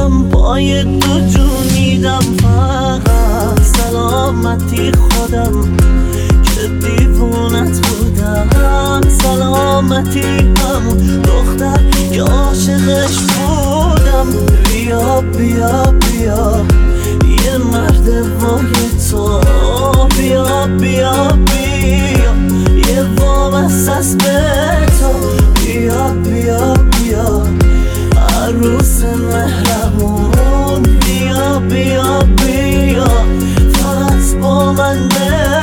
میشم پای تو جونیدم فقط سلامتی خودم که دیوونت بودم سلامتی همون دختر که عاشقش بودم بیا بیا بیا یه مرد وای تو بیا بیا بیا یه وابست از به تو بیا بیا بیا عروس مهربون بیا بیا بیا فقط با من